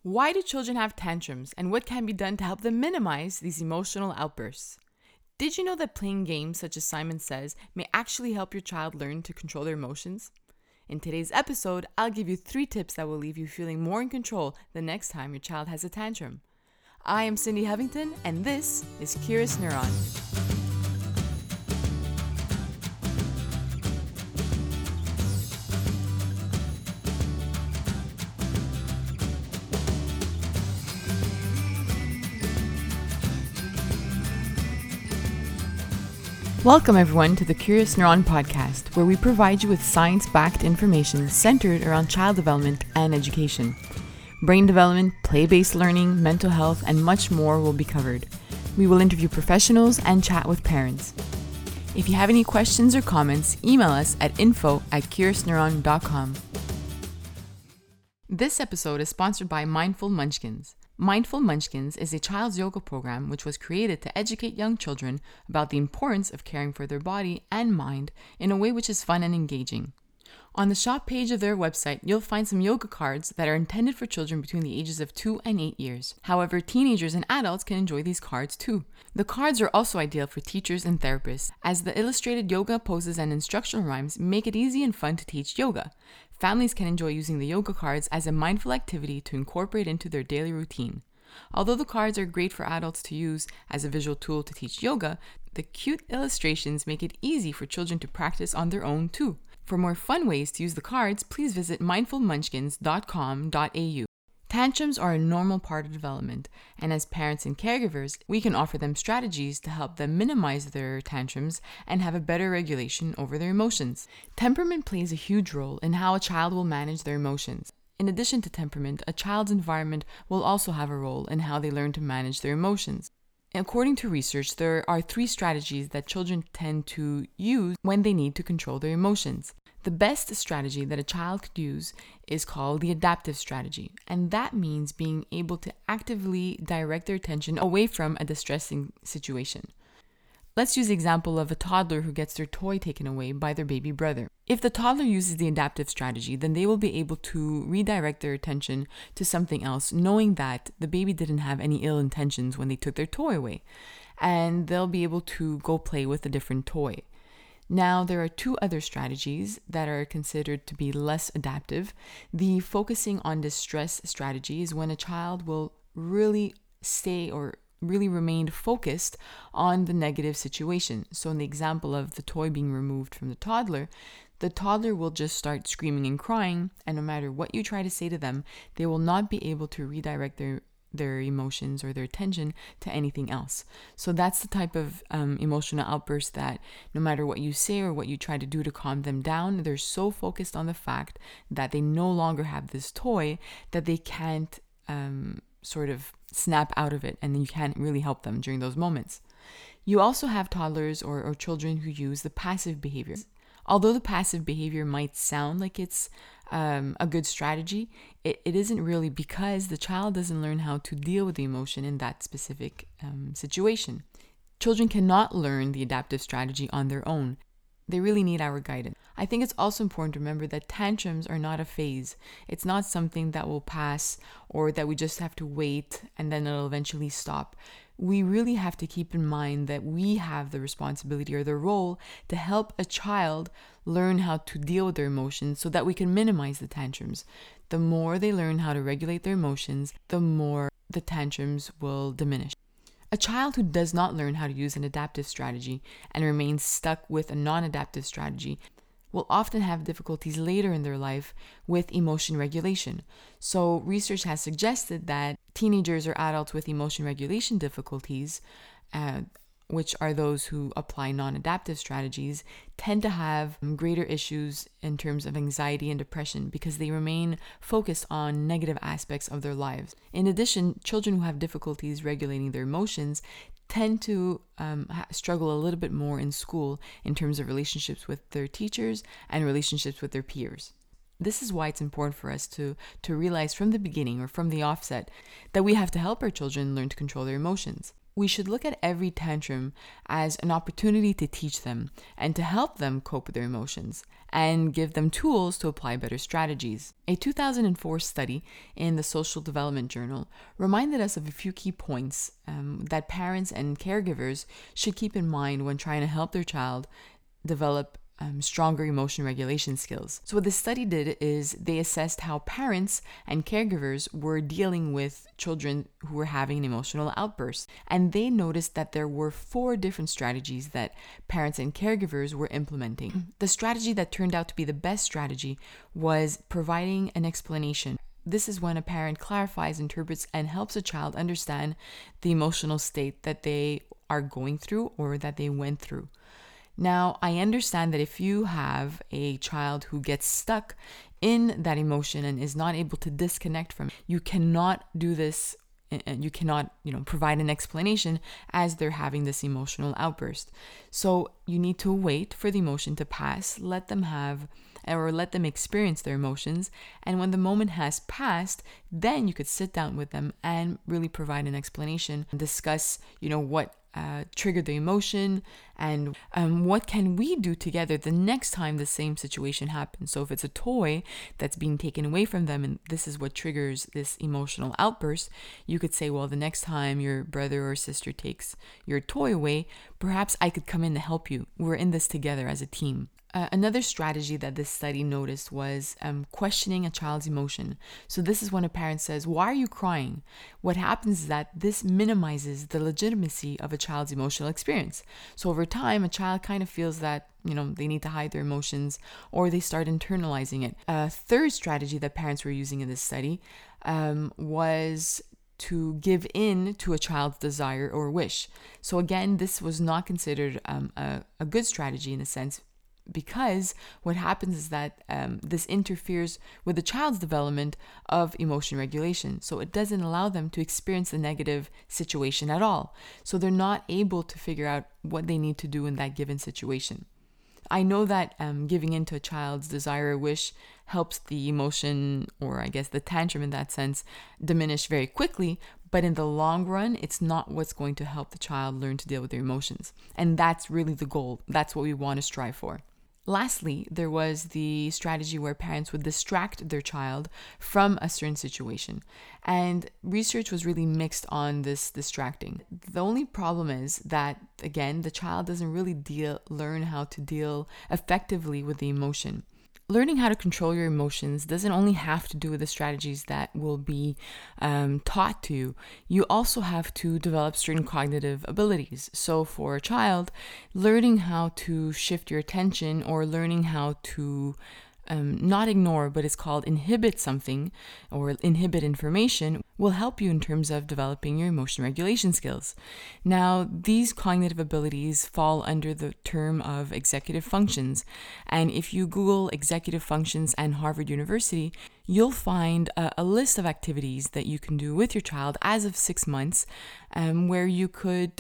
Why do children have tantrums, and what can be done to help them minimize these emotional outbursts? Did you know that playing games such as Simon Says may actually help your child learn to control their emotions? In today's episode, I'll give you 3 tips that will leave you feeling more in control the next time your child has a tantrum. I am Cindy Hovington, and this is Curious Neuron. Welcome everyone to the Curious Neuron podcast, where we provide you with science-backed information centered around child development and education. Brain development, play-based learning, mental health, and much more will be covered. We will interview professionals and chat with parents. If you have any questions or comments, email us at info@curiousneuron.com. This episode is sponsored by Mindful Munchkins. Mindful Munchkins is a child's yoga program which was created to educate young children about the importance of caring for their body and mind in a way which is fun and engaging. On the shop page of their website, you'll find some yoga cards that are intended for children between the ages of 2 and 8 years. However, teenagers and adults can enjoy these cards too. The cards are also ideal for teachers and therapists, as the illustrated yoga poses and instructional rhymes make it easy and fun to teach yoga. Families can enjoy using the yoga cards as a mindful activity to incorporate into their daily routine. Although the cards are great for adults to use as a visual tool to teach yoga, the cute illustrations make it easy for children to practice on their own too. For more fun ways to use the cards, please visit mindfulmunchkins.com.au. Tantrums are a normal part of development, and as parents and caregivers, we can offer them strategies to help them minimize their tantrums and have a better regulation over their emotions. Temperament plays a huge role in how a child will manage their emotions. In addition to temperament, a child's environment will also have a role in how they learn to manage their emotions. According to research, there are 3 strategies that children tend to use when they need to control their emotions. The best strategy that a child could use is called the adaptive strategy, and that means being able to actively direct their attention away from a distressing situation. Let's use the example of a toddler who gets their toy taken away by their baby brother. If the toddler uses the adaptive strategy, then they will be able to redirect their attention to something else, knowing that the baby didn't have any ill intentions when they took their toy away, and they'll be able to go play with a different toy. Now, there are 2 other strategies that are considered to be less adaptive. The focusing on distress strategy is when a child will really remain focused on the negative situation. So in the example of the toy being removed from the toddler will just start screaming and crying, and no matter what you try to say to them, they will not be able to redirect their emotions or their attention to anything else. So that's the type of emotional outburst that no matter what you say or what you try to do to calm them down, they're so focused on the fact that they no longer have this toy that they can't sort of snap out of it, and then you can't really help them during those moments. You also have toddlers or children who use the passive behavior. Although the passive behavior might sound like it's a good strategy, it isn't really, because the child doesn't learn how to deal with the emotion in that specific situation. Children cannot learn the adaptive strategy on their own. They really need our guidance. I think it's also important to remember that tantrums are not a phase. It's not something that will pass or that we just have to wait and then it'll eventually stop. We really have to keep in mind that we have the responsibility or the role to help a child learn how to deal with their emotions so that we can minimize the tantrums. The more they learn how to regulate their emotions, the more the tantrums will diminish. A child who does not learn how to use an adaptive strategy and remains stuck with a non-adaptive strategy will often have difficulties later in their life with emotion regulation. So research has suggested that teenagers or adults with emotion regulation difficulties, which are those who apply non-adaptive strategies, tend to have greater issues in terms of anxiety and depression because they remain focused on negative aspects of their lives. In addition, children who have difficulties regulating their emotions tend to struggle a little bit more in school in terms of relationships with their teachers and relationships with their peers. This is why it's important for us to realize from the beginning or from the offset that we have to help our children learn to control their emotions. We should look at every tantrum as an opportunity to teach them and to help them cope with their emotions and give them tools to apply better strategies. A 2004 study in the Social Development Journal reminded us of a few key points that parents and caregivers should keep in mind when trying to help their child develop stronger emotion regulation skills. So what this study did is they assessed how parents and caregivers were dealing with children who were having an emotional outburst. And they noticed that there were 4 different strategies that parents and caregivers were implementing. The strategy that turned out to be the best strategy was providing an explanation. This is when a parent clarifies, interprets, and helps a child understand the emotional state that they are going through or that they went through. Now, I understand that if you have a child who gets stuck in that emotion and is not able to disconnect from it, you cannot do this, and you cannot, provide an explanation as they're having this emotional outburst. So you need to wait for the emotion to pass, let them experience their emotions. And when the moment has passed, then you could sit down with them and really provide an explanation and discuss, what triggered the emotion and what can we do together the next time the same situation happens. So if it's a toy that's being taken away from them and this is what triggers this emotional outburst, you could say, well, the next time your brother or sister takes your toy away, perhaps I could come in to help you. We're in this together as a team. Another strategy that this study noticed was questioning a child's emotion. So this is when a parent says, why are you crying? What happens is that this minimizes the legitimacy of a child's emotional experience. So over time, a child kind of feels that, they need to hide their emotions or they start internalizing it. A third strategy that parents were using in this study was to give in to a child's desire or wish. So again, this was not considered a good strategy in a sense, because what happens is that this interferes with the child's development of emotion regulation. So it doesn't allow them to experience the negative situation at all. So they're not able to figure out what they need to do in that given situation. I know that giving in to a child's desire or wish helps the emotion, or I guess the tantrum in that sense, diminish very quickly. But in the long run, it's not what's going to help the child learn to deal with their emotions. And that's really the goal. That's what we want to strive for. Lastly, there was the strategy where parents would distract their child from a certain situation. And research was really mixed on this distracting. The only problem is that, again, the child doesn't really learn how to deal effectively with the emotion. Learning how to control your emotions doesn't only have to do with the strategies that will be taught to you. You also have to develop certain cognitive abilities. So for a child, learning how to shift your attention or learning how to not ignore, but it's called inhibit something or inhibit information will help you in terms of developing your emotion regulation skills. Now, these cognitive abilities fall under the term of executive functions. And if you Google executive functions and Harvard University, you'll find a list of activities that you can do with your child as of 6 months, where you could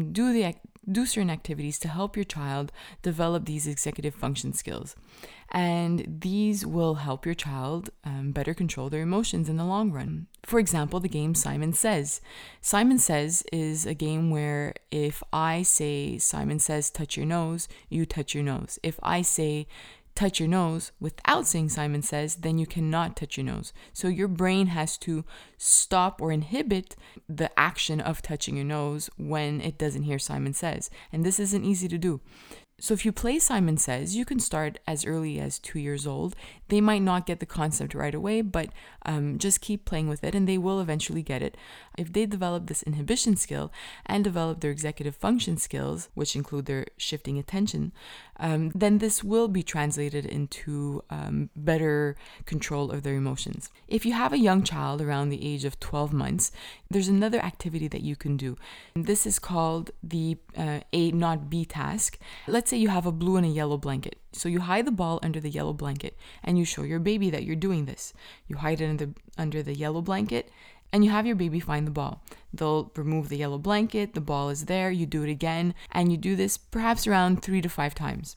do certain activities to help your child develop these executive function skills. And these will help your child better control their emotions in the long run. For example, the game Simon Says. Simon Says is a game where if I say, Simon says, touch your nose, you touch your nose. If I say, touch your nose without saying Simon Says, then you cannot touch your nose. So your brain has to stop or inhibit the action of touching your nose when it doesn't hear Simon Says. And this isn't easy to do. So if you play Simon Says, you can start as early as 2 years old. They might not get the concept right away, but just keep playing with it and they will eventually get it. If they develop this inhibition skill and develop their executive function skills, which include their shifting attention, then this will be translated into better control of their emotions. If you have a young child around the age of 12 months, there's another activity that you can do. And this is called the A not B task. Let's say you have a blue and a yellow blanket. So you hide the ball under the yellow blanket and you show your baby that you're doing this. You hide it under the yellow blanket and you have your baby find the ball. They'll remove the yellow blanket, the ball is there, you do it again, and you do this perhaps around 3 to 5 times.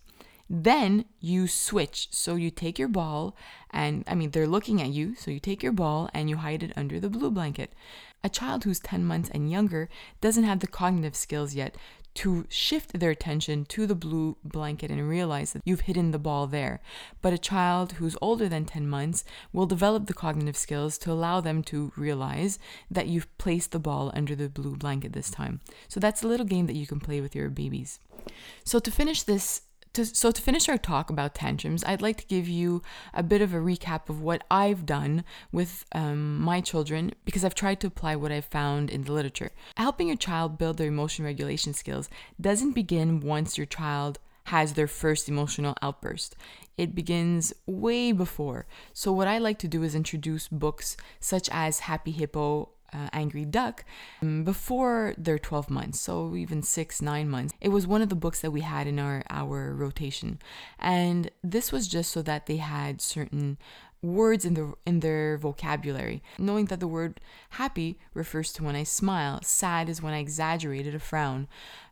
Then you switch. So you take your ball and, they're looking at you. So you take your ball and you hide it under the blue blanket. A child who's 10 months and younger doesn't have the cognitive skills yet to shift their attention to the blue blanket and realize that you've hidden the ball there. But a child who's older than 10 months will develop the cognitive skills to allow them to realize that you've placed the ball under the blue blanket this time. So that's a little game that you can play with your babies. So to finish our talk about tantrums, I'd like to give you a bit of a recap of what I've done with my children, because I've tried to apply what I've found in the literature. Helping your child build their emotion regulation skills doesn't begin once your child has their first emotional outburst. It begins way before. So what I like to do is introduce books such as Happy Hippo, Angry Duck before their 12 months, so even 6-9 months. It was one of the books that we had in our rotation, and this was just so that they had certain words in their vocabulary, knowing that the word happy refers to when I smile, sad is when I exaggerated a frown.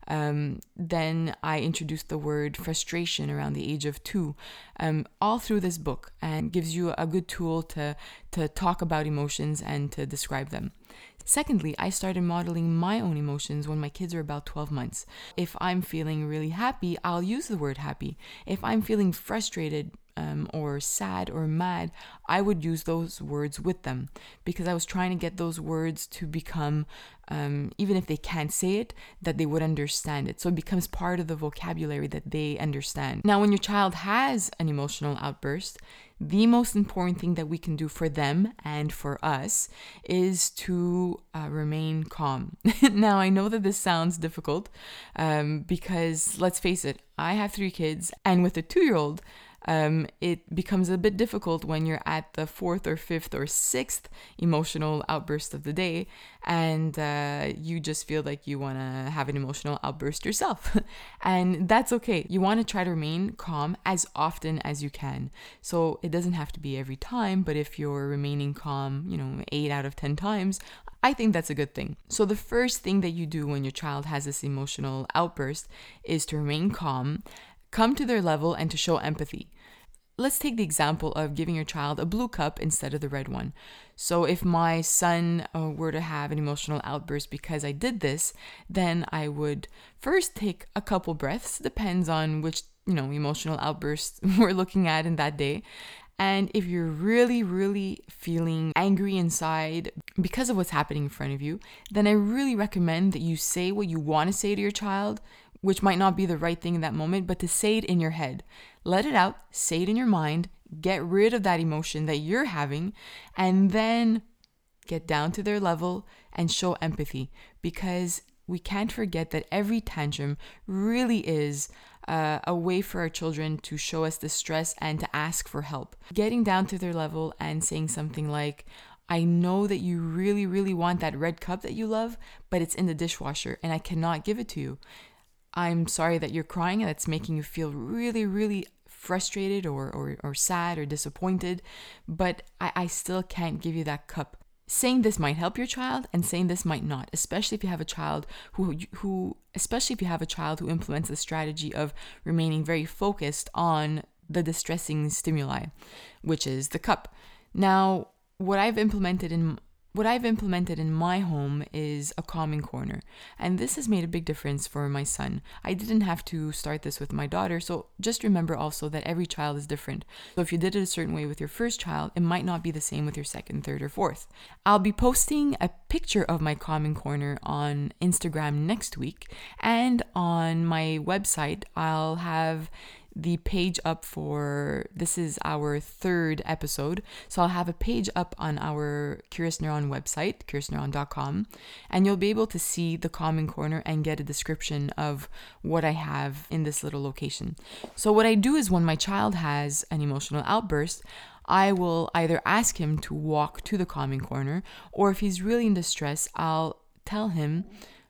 Then I introduced the word frustration around the age of 2, all through this book, and gives you a good tool to talk about emotions and to describe them. Secondly, I started modeling my own emotions when my kids are about 12 months. If I'm feeling really happy, I'll use the word happy. If I'm feeling frustrated, or sad or mad, I would use those words with them, because I was trying to get those words to become, even if they can't say it, that they would understand it. So it becomes part of the vocabulary that they understand. Now, when your child has an emotional outburst, the most important thing that we can do for them and for us is to remain calm. Now, I know that this sounds difficult because, let's face it, I have 3 kids, and with a 2-year-old, it becomes a bit difficult when you're at the 4th or 5th or 6th emotional outburst of the day, and you just feel like you want to have an emotional outburst yourself. And that's okay. You want to try to remain calm as often as you can. So it doesn't have to be every time, but if you're remaining calm, 8 out of 10 times, I think that's a good thing. So the first thing that you do when your child has this emotional outburst is to remain calm, come to their level, and to show empathy. Let's take the example of giving your child a blue cup instead of the red one. So if my son were to have an emotional outburst because I did this, then I would first take a couple breaths, depends on which, emotional outburst we're looking at in that day. And if you're really, really feeling angry inside because of what's happening in front of you, then I really recommend that you say what you want to say to your child, which might not be the right thing in that moment, but to say it in your head. Let it out, say it in your mind, get rid of that emotion that you're having, and then get down to their level and show empathy, because we can't forget that every tantrum really is a way for our children to show us distress and to ask for help. Getting down to their level and saying something like, I know that you really, really want that red cup that you love, but it's in the dishwasher and I cannot give it to you. I'm sorry that you're crying and that's making you feel really, really frustrated or sad or disappointed, but I still can't give you that cup. Saying this might help your child and saying this might not, especially if you have a child who implements the strategy of remaining very focused on the distressing stimuli, which is the cup. Now, what I've implemented in my home is a calming corner, and this has made a big difference for my son. I didn't have to start this with my daughter, so just remember also that every child is different. So if you did it a certain way with your first child, it might not be the same with your second, third, or fourth. I'll be posting a picture of my calming corner on Instagram next week, and on my website, I'll have the page up for, this is our 3rd episode, so I'll have a page up on our Curious Neuron website, curiousneuron.com, and you'll be able to see the calming corner and get a description of what I have in this little location. So what I do is when my child has an emotional outburst, I will either ask him to walk to the calming corner, or if he's really in distress, I'll tell him,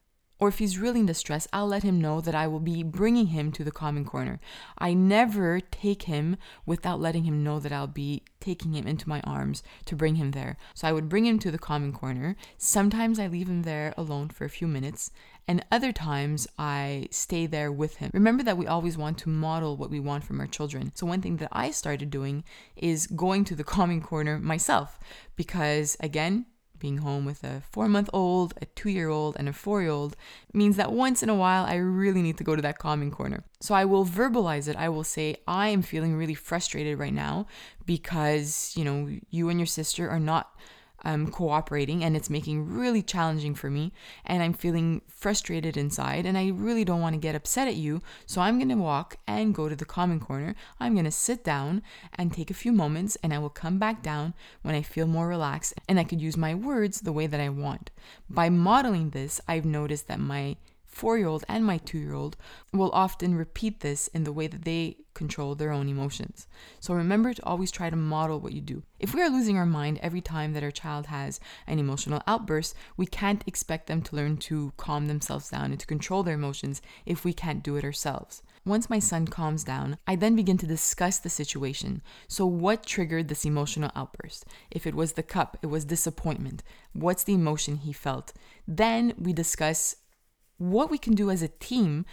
Or if he's really in distress, I'll let him know that I will be bringing him to the calming corner. I never take him without letting him know that I'll be taking him into my arms to bring him there. So I would bring him to the calming corner. Sometimes I leave him there alone for a few minutes, and other times I stay there with him. Remember that we always want to model what we want from our children. So one thing that I started doing is going to the calming corner myself, because again, being home with a 4-month-old, a 2-year-old, and a 4-year-old means that once in a while, I really need to go to that calming corner. So I will verbalize it. I will say, I am feeling really frustrated right now because, you and your sister are not cooperating, and it's making really challenging for me, and I'm feeling frustrated inside, and I really don't want to get upset at you. So I'm going to walk and go to the calming corner. I'm going to sit down and take a few moments, and I will come back down when I feel more relaxed, and I could use my words the way that I want. By modeling this, I've noticed that my 4-year-old and my 2-year-old will often repeat this in the way that they control their own emotions. So remember to always try to model what you do. If we are losing our mind every time that our child has an emotional outburst, we can't expect them to learn to calm themselves down and to control their emotions if we can't do it ourselves. Once my son calms down, I then begin to discuss the situation. So what triggered this emotional outburst? If it was the cup, it was disappointment. What's the emotion he felt? Then we discuss what we can do as a team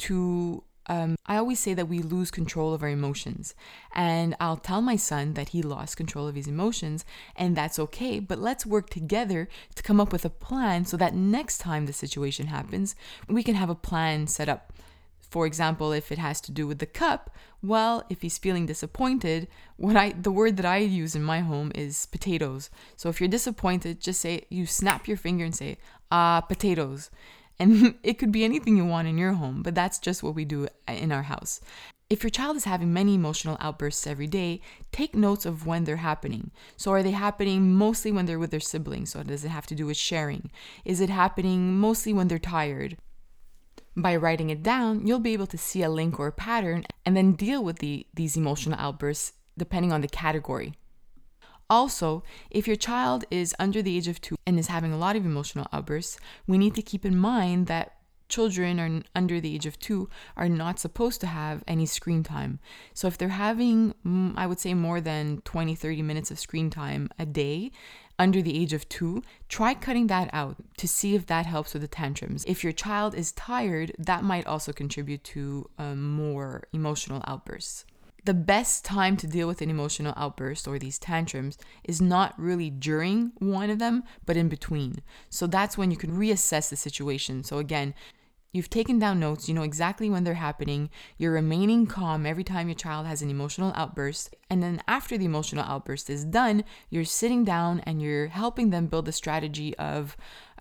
to, I always say that we lose control of our emotions. And I'll tell my son that he lost control of his emotions, and that's okay, but let's work together to come up with a plan so that next time the situation happens, we can have a plan set up. For example, if it has to do with the cup, well, if he's feeling disappointed, the word that I use in my home is potatoes. So if you're disappointed, just say, you snap your finger and say, potatoes. And it could be anything you want in your home, but that's just what we do in our house. If your child is having many emotional outbursts every day, take notes of when they're happening. So are they happening mostly when they're with their siblings? So does it have to do with sharing? Is it happening mostly when they're tired? By writing it down, you'll be able to see a link or a pattern and then deal with these emotional outbursts depending on the category. Also, if your child is under the age of 2 and is having a lot of emotional outbursts, we need to keep in mind that children are under the age of 2 are not supposed to have any screen time. So if they're having, I would say, more than 20-30 minutes of screen time a day under the age of 2, try cutting that out to see if that helps with the tantrums. If your child is tired, that might also contribute to more emotional outbursts. The best time to deal with an emotional outburst or these tantrums is not really during one of them, but in between. So that's when you can reassess the situation. So again, you've taken down notes, you know exactly when they're happening, you're remaining calm every time your child has an emotional outburst, and then after the emotional outburst is done, you're sitting down and you're helping them build a strategy of,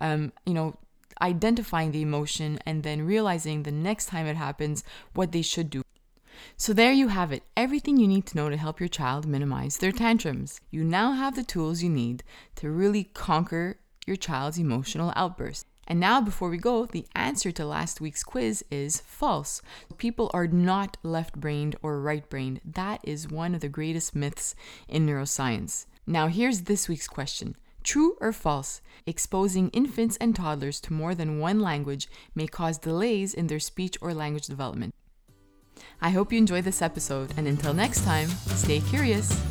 identifying the emotion and then realizing the next time it happens what they should do. So there you have it, everything you need to know to help your child minimize their tantrums. You now have the tools you need to really conquer your child's emotional outbursts. And now before we go, the answer to last week's quiz is false. People are not left-brained or right-brained. That is one of the greatest myths in neuroscience. Now here's this week's question. True or false? Exposing infants and toddlers to more than one language may cause delays in their speech or language development. I hope you enjoyed this episode, and until next time, stay curious.